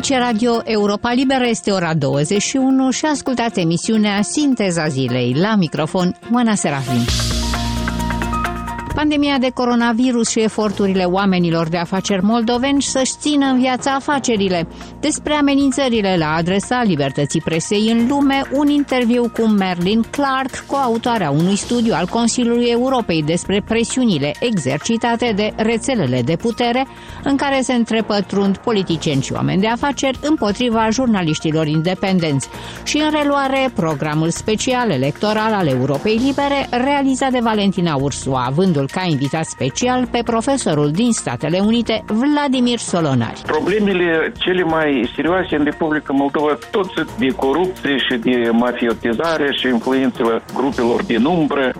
Aici Radio Europa Liberă, este ora 21 și ascultați emisiunea Sinteza Zilei. La microfon, Oana Serafin. Pandemia de coronavirus și eforturile oamenilor de afaceri moldoveni să-și țină în viața afacerile. Despre amenințările la adresa libertății presei în lume, un interviu cu Merlin Clark, coautoarea unui studiu al Consiliului Europei despre presiunile exercitate de rețelele de putere, în care se întrepătrund politicieni și oameni de afaceri împotriva jurnaliștilor independenți. Și în reluare, programul special electoral al Europei Libere, realizat de Valentina Ursu, avându-l ca invitat special pe profesorul din Statele Unite, Vladimir Solonari. Problemele cele mai serioase în Republica Moldova tot sunt de corupție și de mafiotizare și influențele grupelor din umbră.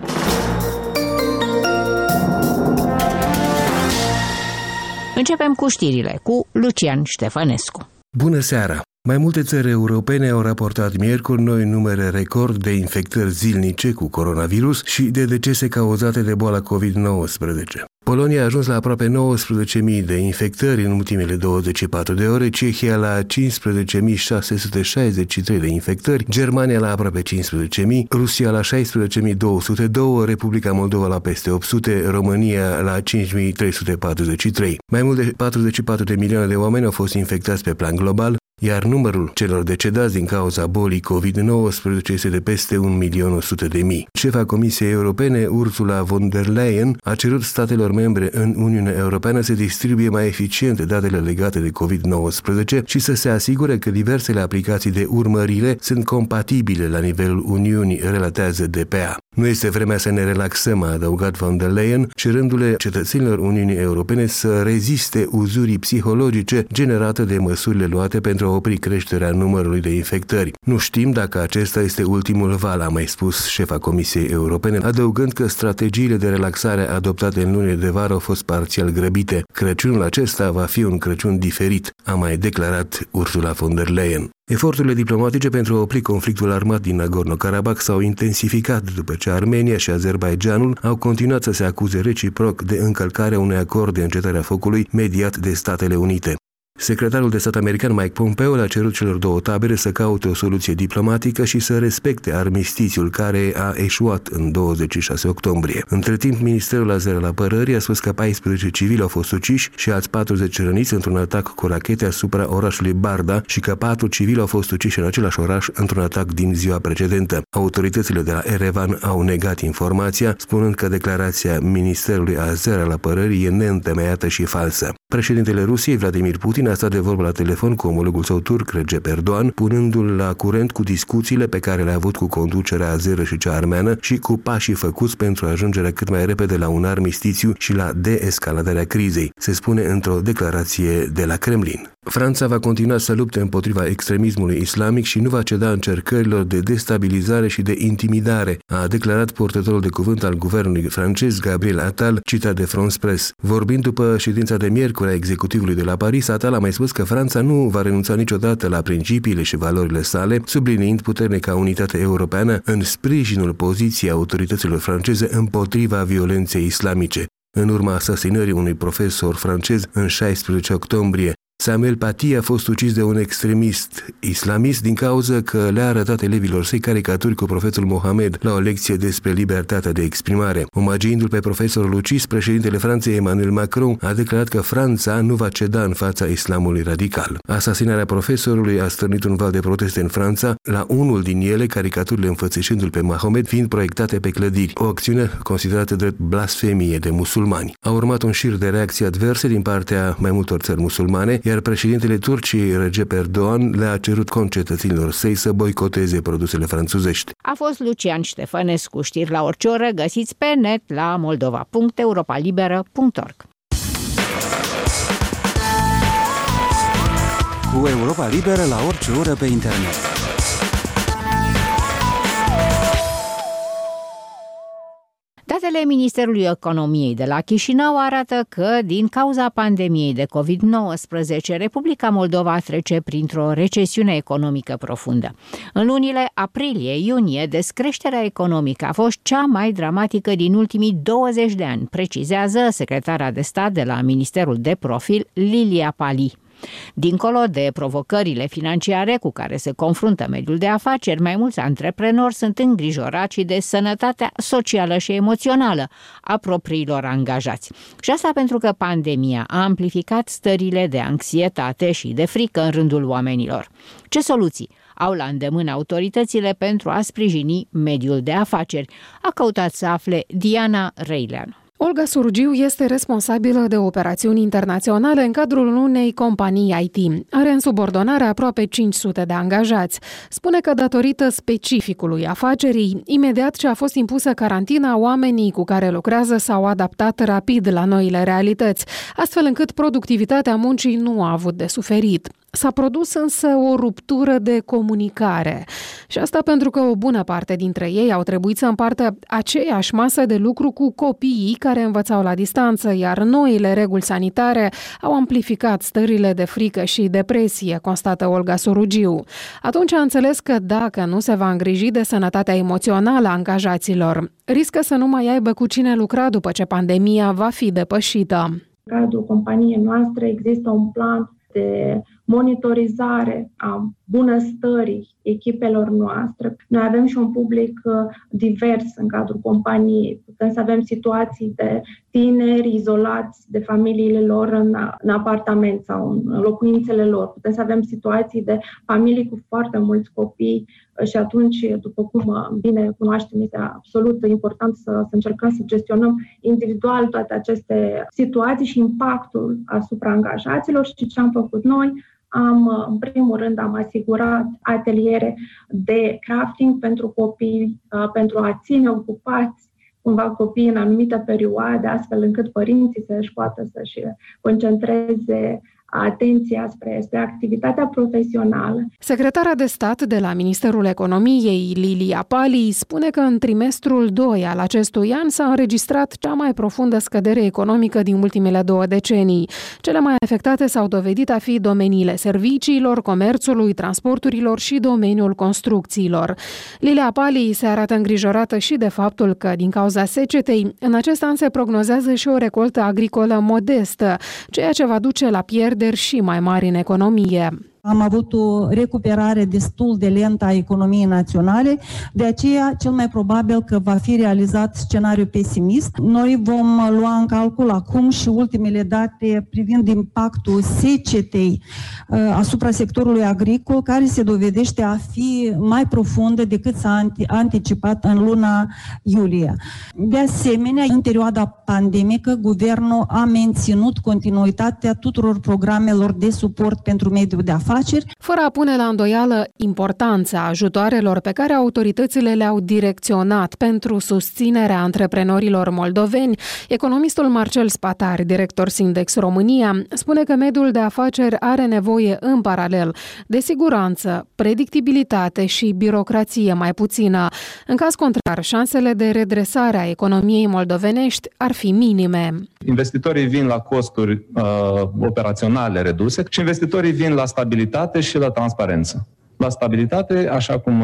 Începem cu știrile, cu Lucian Ștefănescu. Bună seara! Mai multe țări europene au raportat miercuri noi numere record de infectări zilnice cu coronavirus și de decese cauzate de boala COVID-19. Polonia a ajuns la aproape 19.000 de infectări în ultimele 24 de ore, Cehia la 15.663 de infectări, Germania la aproape 15.000, Rusia la 16.202, Republica Moldova la peste 800, România la 5.343. Mai mult de 44 de milioane de oameni au fost infectați pe plan global, iar numărul celor decedați din cauza bolii COVID-19 este de peste 1.100.000. Șefa Comisiei Europene, Ursula von der Leyen, a cerut statelor membre în Uniunea Europeană să distribuie mai eficient datele legate de COVID-19 și să se asigure că diversele aplicații de urmărire sunt compatibile la nivelul Uniunii, relatează DPA. Nu este vremea să ne relaxăm, a adăugat von der Leyen, cerându-le cetățenilor Uniunii Europene să reziste uzurii psihologice generate de măsurile luate pentru a opri creșterea numărului de infectări. Nu știm dacă acesta este ultimul val, a mai spus șefa Comisiei Europene, adăugând că strategiile de relaxare adoptate în lunile de vară au fost parțial grăbite. Crăciunul acesta va fi un Crăciun diferit, a mai declarat Ursula von der Leyen. Eforturile diplomatice pentru a opri conflictul armat din Nagorno-Karabakh s-au intensificat după ce Armenia și Azerbaidjanul au continuat să se acuze reciproc de încălcarea unui acord de încetare a focului mediat de Statele Unite. Secretarul de stat american Mike Pompeo le-a cerut celor două tabere să caute o soluție diplomatică și să respecte armistițiul care a eșuat în 26 octombrie. Între timp, Ministerul Azer al Apărării a spus că 14 civili au fost uciși și alți 40 răniți într-un atac cu rachete asupra orașului Barda și că 4 civili au fost uciși în același oraș într-un atac din ziua precedentă. Autoritățile de la Erevan au negat informația, spunând că declarația Ministerului Azer al Apărării e neîntemeiată și falsă. Președintele Rusiei, Vladimir Putin, a stat de vorbă la telefon cu omologul său turc, Recep Erdogan, punându-l la curent cu discuțiile pe care le-a avut cu conducerea azeră și cea armeană și cu pașii făcuți pentru ajungerea cât mai repede la un armistițiu și la deescaladarea crizei, se spune într-o declarație de la Kremlin. Franța va continua să lupte împotriva extremismului islamic și nu va ceda încercărilor de destabilizare și de intimidare, a declarat purtătorul de cuvânt al guvernului francez, Gabriel Attal, citat de France Press. Vorbind după ședința de miercuri a executivului de la Paris, Attal a mai spus că Franța nu va renunța niciodată la principiile și valorile sale, subliniind puternica unitate europeană în sprijinul poziției autorităților franceze împotriva violenței islamice. În urma asasinării unui profesor francez în 16 octombrie, Samuel Paty a fost ucis de un extremist islamist din cauza că le-a arătat elevilor săi caricaturi cu profetul Mohamed la o lecție despre libertatea de exprimare. Omagiindu-l pe profesorul ucis, președintele Franței Emmanuel Macron a declarat că Franța nu va ceda în fața islamului radical. Asasinarea profesorului a stârnit un val de proteste în Franța, la unul din ele caricaturile înfățișându-l pe Mohamed fiind proiectate pe clădiri, o acțiune considerată drept blasfemie de musulmani. A urmat un șir de reacții adverse din partea mai multor țări musulmane, iar președintele Turciei, Recep Erdogan, le-a cerut concetățenilor săi să boicoteze produsele franțuzești. A fost Lucian Ștefănescu. Știri la orice oră găsiți pe net la moldova.europalibera.org. Cu Europa Liberă la orice oră pe internet. Datele Ministerului Economiei de la Chișinău arată că, din cauza pandemiei de COVID-19, Republica Moldova trece printr-o recesiune economică profundă. În lunile aprilie-iunie, descreșterea economică a fost cea mai dramatică din ultimii 20 de ani, precizează secretara de stat de la Ministerul de Profil, Lilia Pali. Dincolo de provocările financiare cu care se confruntă mediul de afaceri, mai mulți antreprenori sunt îngrijorați și de sănătatea socială și emoțională a propriilor angajați. Și asta pentru că pandemia a amplificat stările de anxietate și de frică în rândul oamenilor. Ce soluții au la îndemână autoritățile pentru a sprijini mediul de afaceri? A căutat să afle Diana Răileanu. Olga Surgiu este responsabilă de operațiuni internaționale în cadrul unei companii IT. Are în subordonare aproape 500 de angajați. Spune că datorită specificului afacerii, imediat ce a fost impusă carantina, oamenii cu care lucrează s-au adaptat rapid la noile realități, astfel încât productivitatea muncii nu a avut de suferit. S-a produs însă o ruptură de comunicare. Și asta pentru că o bună parte dintre ei au trebuit să împartă aceeași masă de lucru cu copiii care învățau la distanță, iar noile reguli sanitare au amplificat stările de frică și depresie, constată Olga Surugiu. Atunci a înțeles că dacă nu se va îngriji de sănătatea emoțională a angajaților, riscă să nu mai aibă cu cine lucra după ce pandemia va fi depășită. În cadrul companiei noastre există un plan de monitorizare a bunăstării echipelor noastre. Noi avem și un public divers în cadrul companiei. Putem să avem situații de tineri izolați de familiile lor în apartament sau în locuințele lor. Putem să avem situații de familii cu foarte mulți copii și atunci, după cum bine cunoaștem, este absolut important să încercăm să gestionăm individual toate aceste situații și impactul asupra angajaților. Și ce am făcut noi? În primul rând, am asigurat ateliere de crafting pentru copii, pentru a ține ocupați cumva copiii în anumite perioade, astfel încât părinții să-și poată să-și concentreze atenția spre activitatea profesională. Secretara de stat de la Ministerul Economiei, Lilia Pali, spune că în trimestrul 2 al acestui an s-a înregistrat cea mai profundă scădere economică din ultimele 2 decenii. Cele mai afectate s-au dovedit a fi domeniile serviciilor, comerțului, transporturilor și domeniul construcțiilor. Lilia Pali se arată îngrijorată și de faptul că, din cauza secetei, în acest an se prognozează și o recoltă agricolă modestă, ceea ce va duce la pierderi și mai mari în economie. Am avut o recuperare destul de lentă a economiei naționale, de aceea cel mai probabil că va fi realizat scenariul pesimist. Noi vom lua în calcul acum și ultimele date privind impactul secetei asupra sectorului agricol, care se dovedește a fi mai profundă decât s-a anticipat în luna iulie. De asemenea, în perioada pandemică, guvernul a menținut continuitatea tuturor programelor de suport pentru mediul de afaceri, fără a pune la îndoială importanța ajutoarelor pe care autoritățile le-au direcționat pentru susținerea antreprenorilor moldoveni. Economistul Marcel Spatar, director Sindex România, spune că mediul de afaceri are nevoie în paralel de siguranță, predictibilitate și birocrație mai puțină. În caz contrar, șansele de redresare a economiei moldovenești ar fi minime. Investitorii vin la costuri operaționale reduse și investitorii vin la stabilitate și la transparență. La stabilitate, așa cum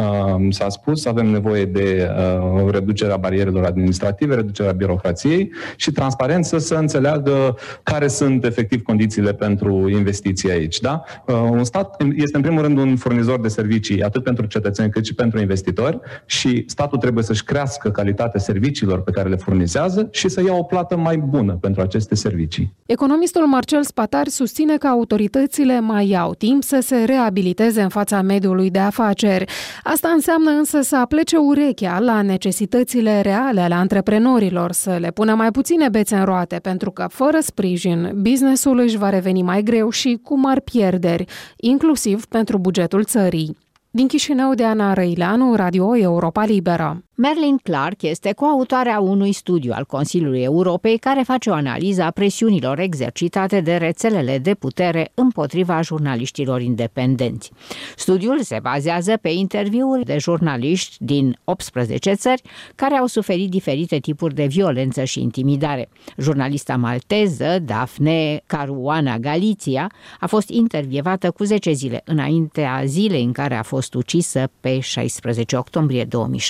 s-a spus, avem nevoie de reducerea barierelor administrative, reducerea birocrației și transparență, să înțeleagă care sunt efectiv condițiile pentru investiții aici. Da? Un stat este în primul rând un furnizor de servicii atât pentru cetățeni cât și pentru investitori și statul trebuie să-și crească calitatea serviciilor pe care le furnizează și să ia o plată mai bună pentru aceste servicii. Economistul Marcel Spatar susține că autoritățile mai au timp să se reabiliteze în fața mediului de afaceri. Asta înseamnă însă să aplece urechea la necesitățile reale ale antreprenorilor, să le pună mai puține bețe în roate, pentru că fără sprijin, businessul își va reveni mai greu și cu mari pierderi, inclusiv pentru bugetul țării. Din Chișinău, Diana Răileanu, Radio Europa Liberă. Merlin Clark este coautoarea unui studiu al Consiliului Europei care face o analiză a presiunilor exercitate de rețelele de putere împotriva jurnaliștilor independenți. Studiul se bazează pe interviuri de jurnaliști din 18 țări care au suferit diferite tipuri de violență și intimidare. Jurnalista malteză Daphne Caruana Galizia a fost intervievată cu 10 zile înaintea zilei în care a fost fost ucisă pe 16 octombrie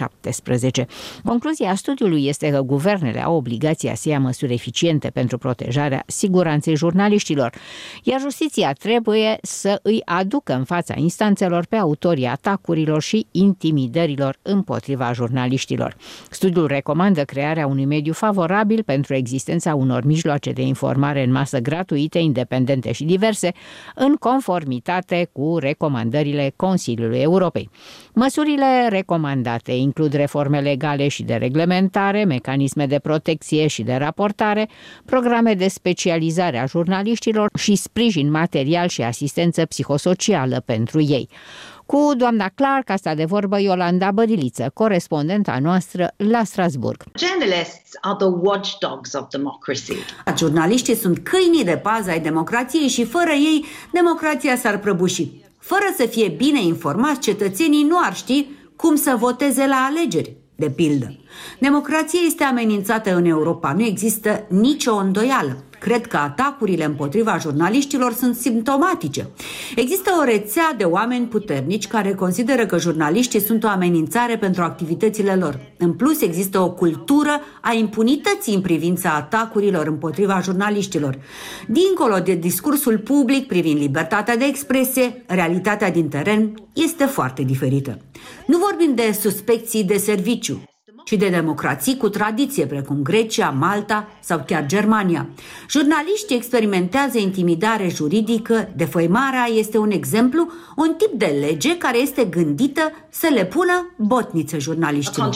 2017. Concluzia studiului este că guvernele au obligația să ia măsuri eficiente pentru protejarea siguranței jurnaliștilor, iar justiția trebuie să îi aducă în fața instanțelor pe autorii atacurilor și intimidărilor împotriva jurnaliștilor. Studiul recomandă crearea unui mediu favorabil pentru existența unor mijloace de informare în masă gratuite, independente și diverse, în conformitate cu recomandările Consiliului Europei. Măsurile recomandate includ reforme legale și de reglementare, mecanisme de protecție și de raportare, programe de specializare a jurnaliștilor și sprijin material și asistență psihosocială pentru ei. Cu doamna Clark a stat de vorbă Iolanda Bădiliță, corespondenta noastră la Strasburg. Journalists are the watchdogs of democracy. Jurnaliștii sunt câinii de pază ai democrației și fără ei democrația s-ar prăbuși. Fără să fie bine informați, cetățenii nu ar ști cum să voteze la alegeri, de pildă. Democrația este amenințată în Europa, nu există nicio îndoială. Cred că atacurile împotriva jurnaliștilor sunt simptomatice. Există o rețea de oameni puternici care consideră că jurnaliștii sunt o amenințare pentru activitățile lor. În plus, există o cultură a impunității în privința atacurilor împotriva jurnaliștilor. Dincolo de discursul public privind libertatea de expresie, realitatea din teren este foarte diferită. Nu vorbim de suspecții de serviciu, ci de democrații cu tradiție, precum Grecia, Malta sau chiar Germania. Jurnaliștii experimentează intimidare juridică, defăimarea este un exemplu, un tip de lege care este gândită să le pună botniță jurnaliștilor.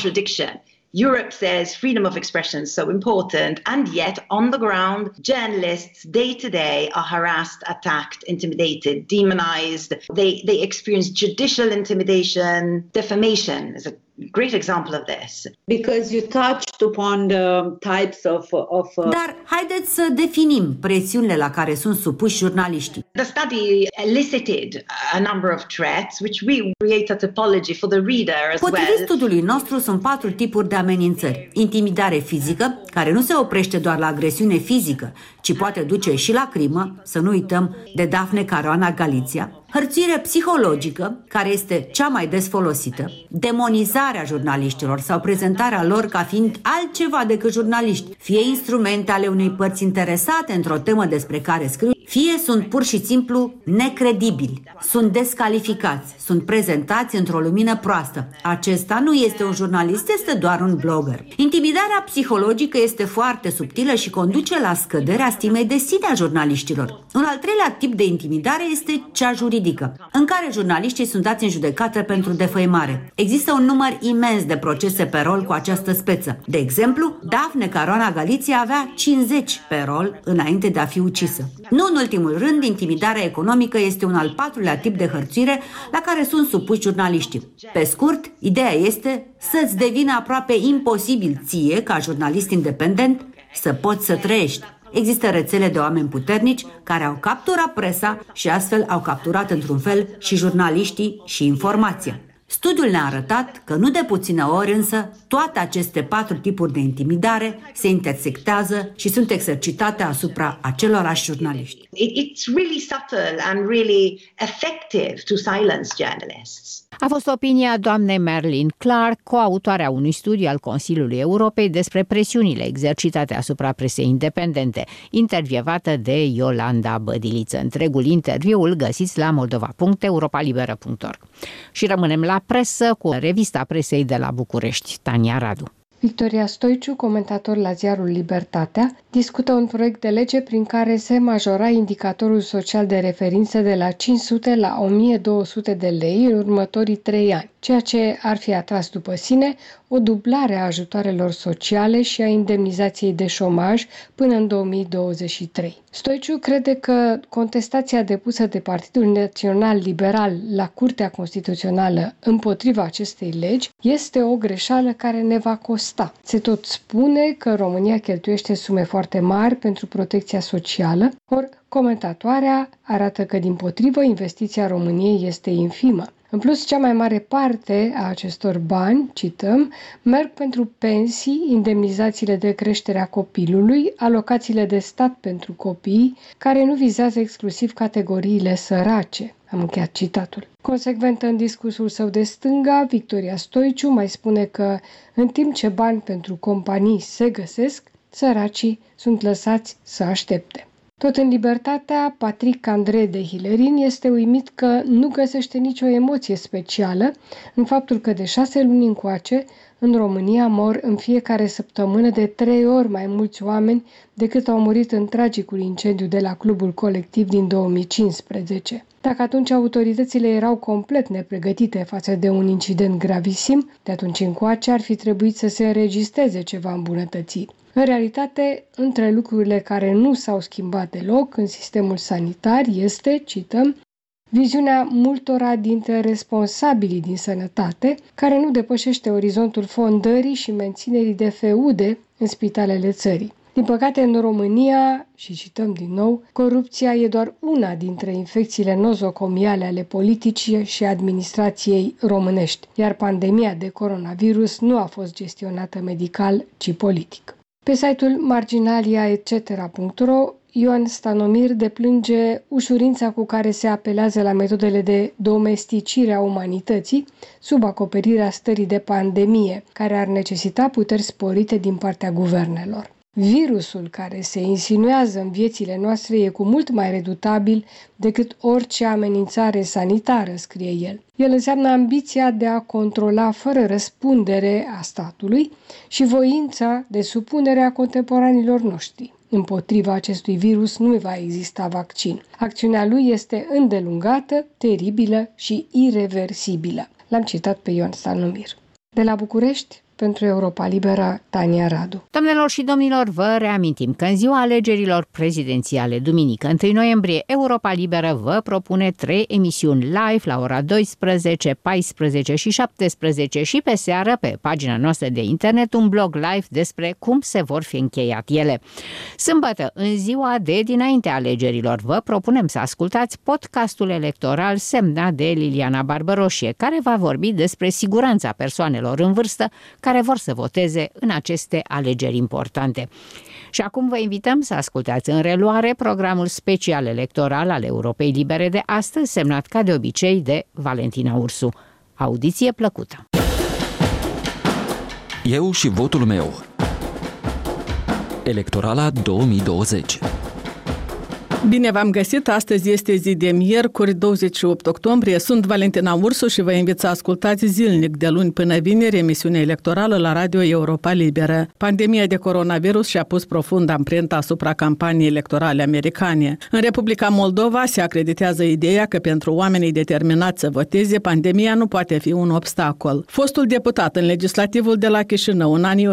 Europe says freedom of expression is so important, and yet on the ground, journalists day to day are harassed, attacked, intimidated, demonized. They experience judicial intimidation, defamation is a great example of this. Because you touched upon the types of Dar haideți să definim presiunile la care sunt supuși jurnaliștii. The study elicited a number of threats, which we create a typology for the reader as well. Potrivit studiului nostru, sunt 4 tipuri de amenințări. Intimidare fizică, care nu se oprește doar la agresiune fizică, ci poate duce și la crimă, să nu uităm de Daphne Caruana Galizia. Hărțuire psihologică, care este cea mai des folosită, demonizarea jurnaliștilor sau prezentarea lor ca fiind altceva decât jurnaliști, fie instrumente ale unei părți interesate într-o temă despre care scriu, fie sunt pur și simplu necredibili, sunt descalificați, sunt prezentați într-o lumină proastă. Acesta nu este un jurnalist, este doar un blogger. Intimidarea psihologică este foarte subtilă și conduce la scăderea stimei de sine a jurnaliștilor. Un al treilea tip de intimidare este cea juridică, în care jurnaliștii sunt dați în judecată pentru defăimare. Există un număr imens de procese pe rol cu această speță. De exemplu, Daphne Caruana Galizia avea 50 pe rol înainte de a fi ucisă. Nu în ultimul rând, intimidarea economică este un al patrulea tip de hărțuire la care sunt supuși jurnaliștii. Pe scurt, ideea este să-ți devină aproape imposibil ție, ca jurnalist independent, să poți să trăiești. Există rețele de oameni puternici care au capturat presa și astfel au capturat într-un fel și jurnaliștii și informația. Studiul ne-a arătat că nu de puține ori însă toate aceste 4 tipuri de intimidare se intersectează și sunt exercitate asupra acelorași jurnaliști. It's really subtle and really effective to silence journalists. A fost opinia doamnei Merlin Clark, coautoarea unui studiu al Consiliului Europei despre presiunile exercitate asupra presei independente, intervievată de Iolanda Bădiliță. Întregul interviu îl găsiți la moldova.europalibera.org. Și rămânem la presă cu revista presei de la București, Tania Radu. Victoria Stoiciu, comentator la ziarul Libertatea, discută un proiect de lege prin care se majora indicatorul social de referință de la 500 la 1200 de lei în următorii 3 ani, ceea ce ar fi atras după sine o dublare a ajutoarelor sociale și a indemnizației de șomaj până în 2023. Stoiciu crede că contestația depusă de Partidul Național Liberal la Curtea Constituțională împotriva acestei legi este o greșeală care ne va costa. Se tot spune că România cheltuiește sume foarte mari pentru protecția socială, ori comentatoarea arată că, dimpotrivă, investiția României este infimă. În plus, cea mai mare parte a acestor bani, cităm, merg pentru pensii, indemnizațiile de creștere a copilului, alocațiile de stat pentru copii, care nu vizează exclusiv categoriile sărace. Am încheiat citatul. Consecventă în discursul său de stânga, Victoria Stoiciu mai spune că, în timp ce bani pentru companii se găsesc, săracii sunt lăsați să aștepte. Tot în Libertatea, Patrick André de Hilerin este uimit că nu găsește nicio emoție specială în faptul că de 6 luni încoace, în România mor în fiecare săptămână de 3 ori mai mulți oameni decât au murit în tragicul incendiu de la Clubul Colectiv din 2015. Dacă atunci autoritățile erau complet nepregătite față de un incident gravisim, de atunci încoace ar fi trebuit să se înregistreze ceva îmbunătățit. În realitate, între lucrurile care nu s-au schimbat deloc în sistemul sanitar este, cităm, viziunea multora dintre responsabilii din sănătate, care nu depășește orizontul fondării și menținerii de feude în spitalele țării. Din păcate, în România, și cităm din nou, corupția e doar una dintre infecțiile nozocomiale ale politicii și administrației românești, iar pandemia de coronavirus nu a fost gestionată medical, ci politic. Pe site-ul marginalia.etc.ro, Ioan Stanomir deplânge ușurința cu care se apelează la metodele de domesticire a umanității sub acoperirea stării de pandemie, care ar necesita puteri sporite din partea guvernelor. Virusul care se insinuează în viețile noastre e cu mult mai redutabil decât orice amenințare sanitară, scrie el. El înseamnă ambiția de a controla fără răspundere a statului și voința de supunere a contemporanilor noștri. Împotriva acestui virus nu va exista vaccin. Acțiunea lui este îndelungată, teribilă și ireversibilă. L-am citat pe Ioan Stanomir. De la București, pentru Europa Liberă, Tania Radu. Doamnelor și domnilor, vă reamintim că în ziua alegerilor prezidențiale, duminică 1 noiembrie, Europa Liberă vă propune 3 emisiuni live la ora 12, 14 și 17 și pe seară, pe pagina noastră de internet, un blog live despre cum se vor fi încheiat ele. Sâmbătă, în ziua de dinainte alegerilor, vă propunem să ascultați podcastul electoral semnat de Liliana Barbăroșie, care va vorbi despre siguranța persoanelor în vârstă care vor să voteze în aceste alegeri importante. Și acum vă invităm să ascultați în reluare programul special electoral al Europei Libere de astăzi, semnat ca de obicei de Valentina Ursu. Audiție plăcută! Eu și votul meu. Electorala 2020. Bine v-am găsit! Astăzi este zi de miercuri, 28 octombrie. Sunt Valentina Ursu și vă invit să ascultați zilnic de luni până vineri emisiunea electorală la Radio Europa Liberă. Pandemia de coronavirus și-a pus profund amprenta asupra campaniei electorale americane. În Republica Moldova se acreditează ideea că pentru oamenii determinați să voteze, pandemia nu poate fi un obstacol. Fostul deputat în legislativul de la Chișinău în anii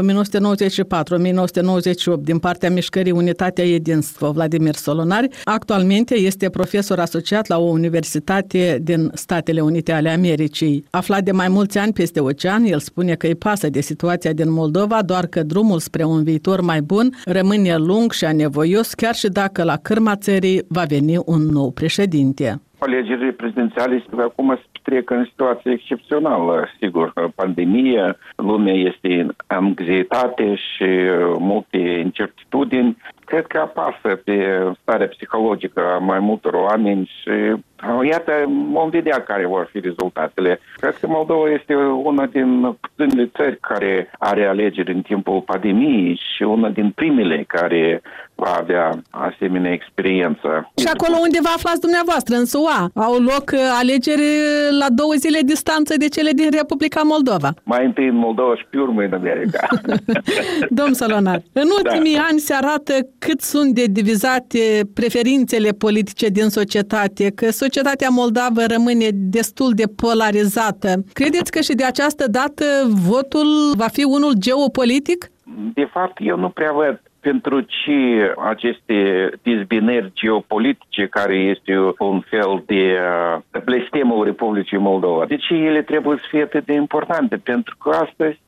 1994-1998 din partea mișcării Unitatea Edinstvo, Vladimir Solonari, actualmente este profesor asociat la o universitate din Statele Unite ale Americii. Aflat de mai mulți ani peste ocean, el spune că îi pasă de situația din Moldova, doar că drumul spre un viitor mai bun rămâne lung și anevoios, chiar și dacă la cârma țării va veni un nou președinte. Alegerile prezidențiale acum se trec în situație excepțională, sigur. Pandemie, lumea este în anxietate și multe incertitudini. Cred că apasă pe starea psihologică a mai multor oameni și iată, vom vedea care vor fi rezultatele. Cred că Moldova este una din puținele țări care are alegeri în timpul pandemiei și una din primele care va avea asemenea experiență. Și acolo unde vă aflați dumneavoastră, în SUA, au loc alegeri la 2 zile distanță de cele din Republica Moldova. Mai întâi în Moldova și pe urmă în America. Domn Solonar, în ultimii ani se arată cât sunt de divizate preferințele politice din societate, că societatea moldavă rămâne destul de polarizată. Credeți că și de această dată votul va fi unul geopolitic? De fapt, eu nu prea văd pentru ce aceste dezbinări geopolitice, care este un fel de blestemul Republicii Moldova. De ce ele trebuie să fie atât de importante? Pentru că astăzi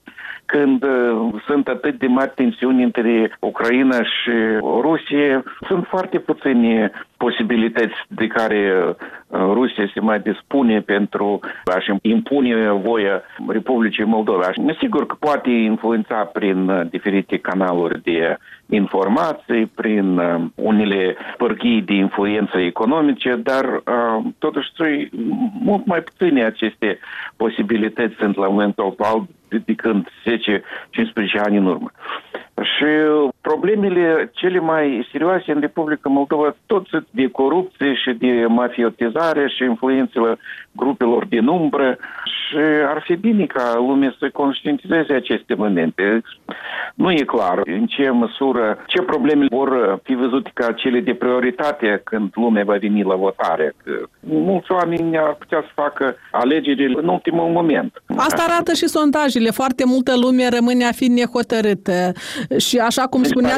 când sunt atât de mari tensiuni între Ucraina și Rusia, sunt foarte puține posibilități de care Rusia se mai dispune pentru a-și impune voia Republicii Moldova. Sigur că poate influența prin diferite canaluri de informații, prin unele pârghii de influență economice, dar totuși mult mai puține aceste posibilități sunt la momentul actual decât 10-15 ani în urmă. Și problemele cele mai serioase în Republica Moldova tot sunt de corupție și de mafiotizare și influențele grupelor din umbră și ar fi bine ca lumea să conștientizeze aceste momente. Nu e clar în ce măsură, ce probleme vor fi văzute ca cele de prioritate când lumea va veni la votare. Că mulți oameni ar putea să facă alegerile în ultimul moment. Asta arată și sondajele. Foarte multă lume rămâne a fi nehotărâtă. Și așa cum spunea,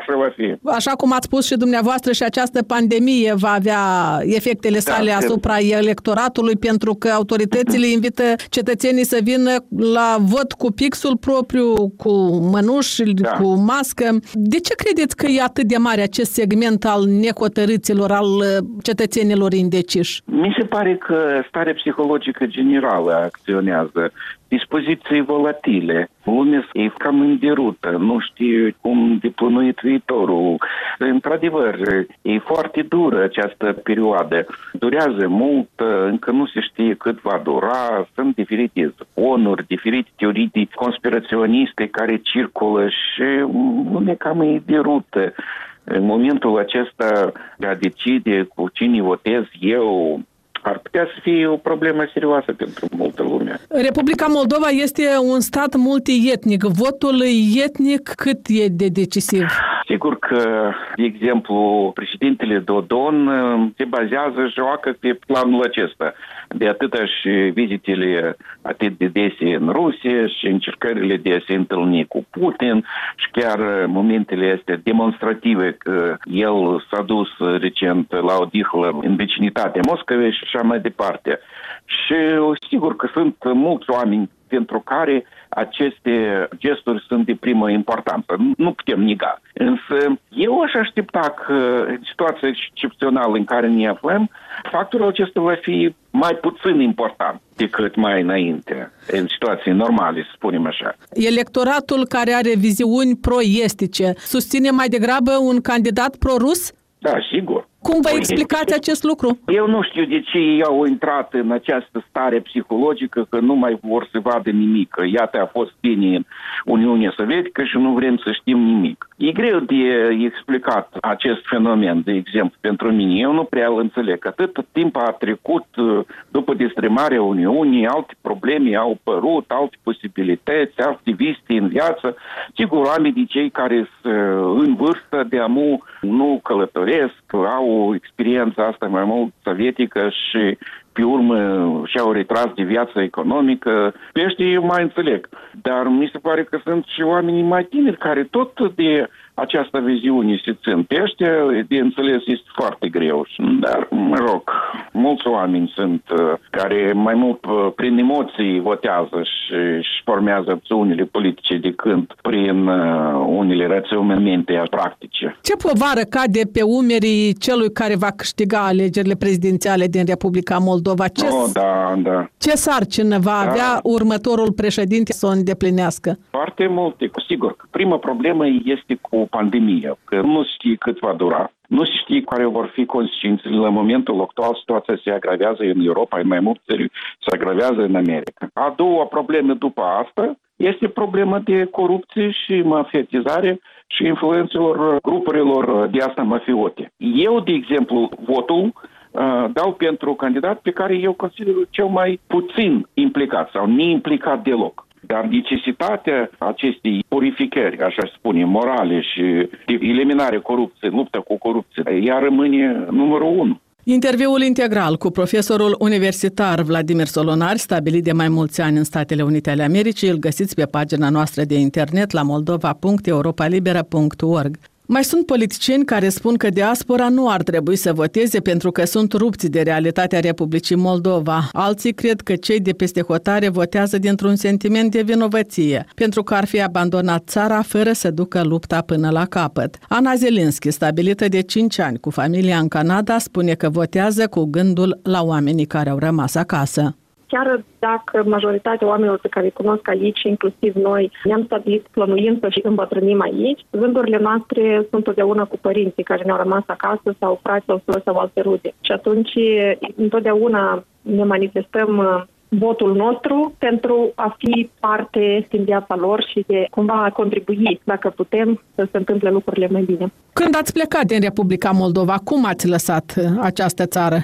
așa cum ați spus și dumneavoastră, și această pandemie va avea efectele sale asupra electoratului, pentru că autoritățile invită cetățenii să vină la vot cu pixul propriu, cu mănuși, cu mască. De ce credeți că e atât de mare acest segment al nehotărâților, al cetățenilor indeciși? Mi se pare că starea psihologică generală acționează. Dispoziții volatile. Lumea e cam înderută, nu știe cum de plănuit viitorul. Într-adevăr, e foarte dură această perioadă. Durează mult, încă nu se știe cât va dura, sunt diferite zvonuri, diferite teorii conspiraționiste care circulă și lumea cam e derută. În momentul acesta de a decide cu cine votez eu, ar putea să fie o problemă serioasă pentru multă lume. Republica Moldova este un stat multietnic. Votul etnic cât e de decisiv? Sigur că, de exemplu, președintele Dodon se bazează, joacă pe planul acesta. De atâta și vizitele atât de dese în Rusia și încercările de a se întâlni cu Putin și chiar momentele astea demonstrative că el s-a dus recent la odihlă în vecinitatea Moscovei și așa mai departe. Și sigur că sunt mulți oameni pentru care aceste gesturi sunt de primă importanță. Nu putem nega. Însă eu aș aștepta că în situația excepțională în care ne aflăm, factorul acesta va fi mai puțin important decât mai înainte, în situații normale, să spunem așa. Electoratul care are viziuni pro-estice susține mai degrabă un candidat pro-rus? Da, sigur. Cum vă explicați acest lucru? Eu nu știu de ce ei au intrat în această stare psihologică că nu mai vor să vadă nimic. Iată, a fost bine în Uniunea Sovietică și nu vrem să știm nimic. E greu de explicat acest fenomen, de exemplu, pentru mine. Eu nu prea îl înțeleg. Atât timp a trecut după destrămarea Uniunii, alte probleme au apărut, alte posibilități, alte viste în viață. Sigur, oamenii cei care sunt în vârstă de amu nu călătoresc, au experiența asta mai mult sovietică și pe urmă și-au retras de viață economică. Pe ăștia eu mai înțeleg. Dar mi se pare că sunt și oamenii mai tineri care tot de această viziune se țin. Pe ăștia de înțeles este foarte greu. Dar, mă rog, mulți oameni sunt care mai mult prin emoții votează și își formează opțiunile politice decât prin unele raționamente practice. Ce povară cade pe umerii celui care va câștiga alegerile prezidențiale din Republica Moldova? Ce sarcină va avea următorul președinte să o îndeplinească? Foarte multe, cu sigur. Prima problemă este cu pandemia, că nu știe cât va dura. Nu se știe care vor fi consecințele. La momentul actual situația se agravează în Europa, în mai multe țări se agravează în America. A doua problemă după asta este problema de corupție și mafiotizare și influențelor grupurilor de asta mafiote. Eu, de exemplu, votul dau pentru candidat pe care eu consider cel mai puțin implicat sau neimplicat deloc. Dar necesitatea acestei purificări, așa spune, morale și de eliminare corupției, lupta cu corupție, ea rămâne numărul 1. Interviul integral cu profesorul universitar Vladimir Solonari, stabilit de mai mulți ani în Statele Unite ale Americii, îl găsiți pe pagina noastră de internet la moldova.europalibera.org. Mai sunt politicieni care spun că diaspora nu ar trebui să voteze pentru că sunt rupți de realitatea Republicii Moldova. Alții cred că cei de peste hotare votează dintr-un sentiment de vinovăție, pentru că ar fi abandonat țara fără să ducă lupta până la capăt. Ana Zelinski, stabilită de 5 ani cu familia în Canada, spune că votează cu gândul la oamenii care au rămas acasă. Chiar dacă majoritatea oamenilor pe care îi cunosc aici, inclusiv noi, ne-am stabilit plănuind să și îmbătrânim aici, gândurile noastre sunt întotdeauna cu părinții care ne-au rămas acasă sau frați sau surori sau alte rude. Și atunci întotdeauna ne manifestăm votul nostru pentru a fi parte din viața lor și de cumva a contribui, dacă putem, să se întâmple lucrurile mai bine. Când ați plecat din Republica Moldova, cum ați lăsat această țară?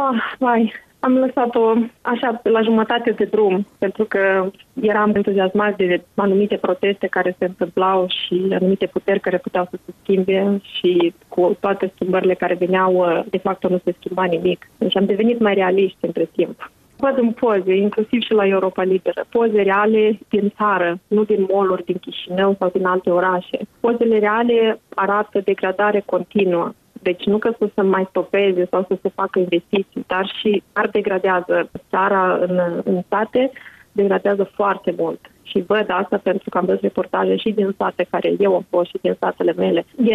Am lăsat-o așa la jumătate de drum, pentru că eram entuziasmați de anumite proteste care se întâmplau și anumite puteri care puteau să se schimbe și cu toate schimbările care veneau, de fapt nu se schimba nimic. Deci am devenit mai realiști între timp. Văd în poze, inclusiv și la Europa Liberă, poze reale din țară, nu din mall-uri din Chișinău sau din alte orașe. Pozele reale arată degradare continuă. Deci nu că să se mai stopeze sau să se facă investiții, dar și degradează țara în sate, degradează foarte mult. Și văd asta pentru că am văzut reportaje și din sate care eu am fost și din satele mele. E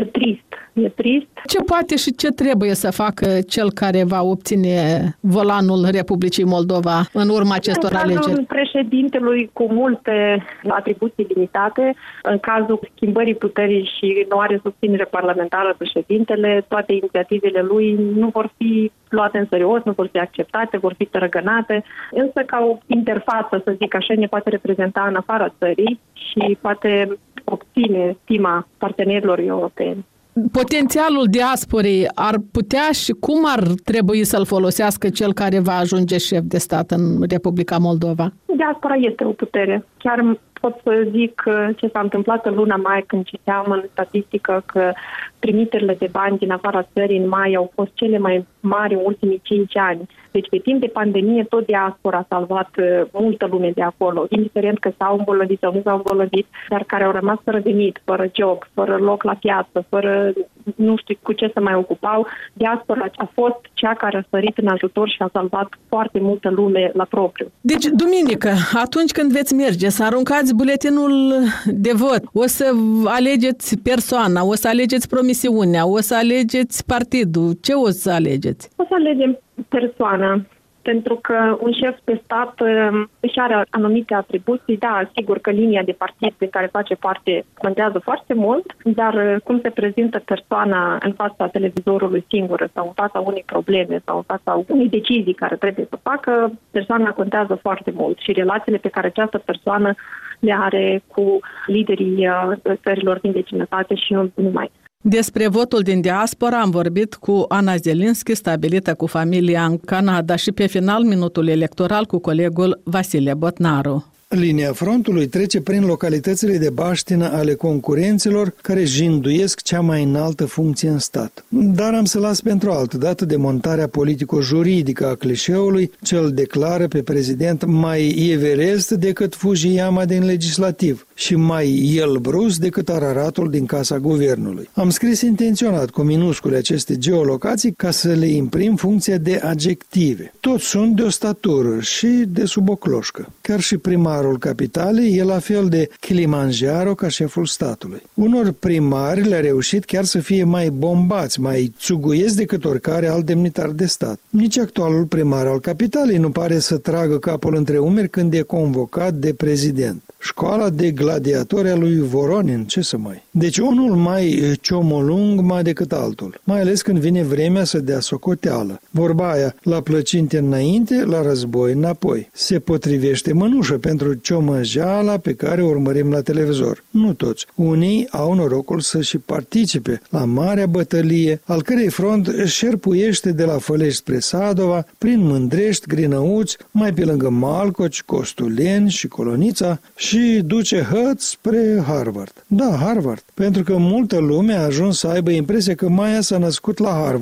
trist. Ce poate și ce trebuie să facă cel care va obține volanul Republicii Moldova în urma acestor alegeri? În președintelui cu multe atribuții limitate, în cazul schimbării puterii și nu are susținere parlamentară președintele, toate inițiativele lui nu vor fi luate în serios, nu vor fi acceptate, vor fi tărăgănate, însă ca o interfață, să zic așa, ne poate reprezenta în afara țării și poate obține stima partenerilor europeni. Potențialul diasporei ar putea și cum ar trebui să-l folosească cel care va ajunge șef de stat în Republica Moldova? Diaspora este o putere. Chiar pot să zic ce s-a întâmplat în luna mai când citeam în statistică că trimiterile de bani din afara țării în mai au fost cele mai mari în ultimii 5 ani. Deci pe timp de pandemie tot diaspora a salvat multă lume de acolo, indiferent că s-au îmbolnăvit sau nu s-au îmbolnăvit, dar care au rămas fără venit, fără job, fără loc la piață, fără nu știu cu ce să mai ocupau. Diaspora a fost cea care a sărit în ajutor și a salvat foarte multă lume la propriu. Deci, duminică, atunci când veți merge să aruncați buletinul de vot, o să alegeți persoana, o să alegeți promisiunea, o să alegeți partidul. Ce o să alegeți? O să alegem persoana, pentru că un șef de stat își are anumite atribuții. Da, sigur că linia de partid pe care face parte contează foarte mult, dar cum se prezintă persoana în fața televizorului singură sau în fața unei probleme sau în fața unei decizii care trebuie să facă, persoana contează foarte mult și relațiile pe care această persoană le are cu liderii țărilor din vecinătate și nu numai. Despre votul din diaspora am vorbit cu Ana Zelinski, stabilită cu familia în Canada, și pe final minutul electoral cu colegul Vasile Botnaru. Linia frontului trece prin localitățile de baștină ale concurenților care jinduiesc cea mai înaltă funcție în stat. Dar am să las pentru altă dată demontarea politico-juridică a clișeului ce îl declară pe prezident mai Everest decât Fujiyama din legislativ și mai Elbrus decât Araratul din Casa Guvernului. Am scris intenționat cu minuscule aceste geolocații ca să le imprim funcția de adjective. Toți sunt de o statură și de sub o cloșcă. Chiar și primarul capitalei e la fel de Kilimanjaro ca șeful statului. Unor primari le-a reușit chiar să fie mai bombați, mai țuguiesc decât oricare alt demnitar de stat. Nici actualul primar al capitalei nu pare să tragă capul între umeri când e convocat de prezident. Școala de gladiatori a lui Voronin, ce să mai... Deci unul mai ciomolung mai decât altul, mai ales când vine vremea să dea socoteală. Vorba aia, la plăcinte înainte, la război înapoi. Se potrivește mănușă pentru ciomăjeala pe care o urmărim la televizor. Nu toți. Unii au norocul să și participe la marea bătălie, al cărei front șerpuiește de la Fălești spre Sadova, prin Mândrești, Grinăuți, mai pe lângă Malcoci, Costuleni și Colonița, și duce hăt spre Harvard. Da, Harvard. Pentru că multă lume a ajuns să aibă impresia că Maia s-a născut la Harvard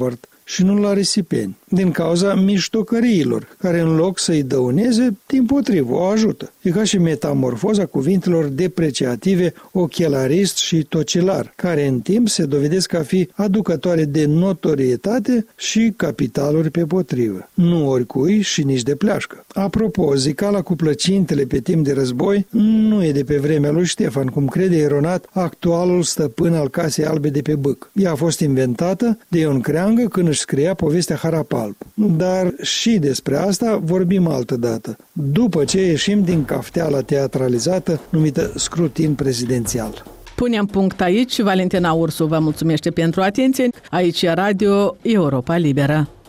și nu la risipeni, din cauza miștocăriilor, care în loc să-i dăuneze, dimpotrivă, o ajută. E ca și metamorfoza cuvintelor depreciative ochelarist și tocilar, care în timp se dovedesc a fi aducătoare de notorietate și capitaluri pe potrivă. Nu oricui și nici de pleașcă. Apropo, zicala cu plăcintele pe timp de război nu e de pe vremea lui Ștefan, cum crede eronat actualul stăpân al Casei Albe de pe Bâc. Ea a fost inventată de Ion Creangă când își scria povestea Harapalb. Dar și despre asta vorbim altă dată, după ce ieșim din cafteala teatralizată numită scrutin prezidențial. Punem punct aici. Valentina Ursu vă mulțumește pentru atenție. Aici e Radio Europa Liberă.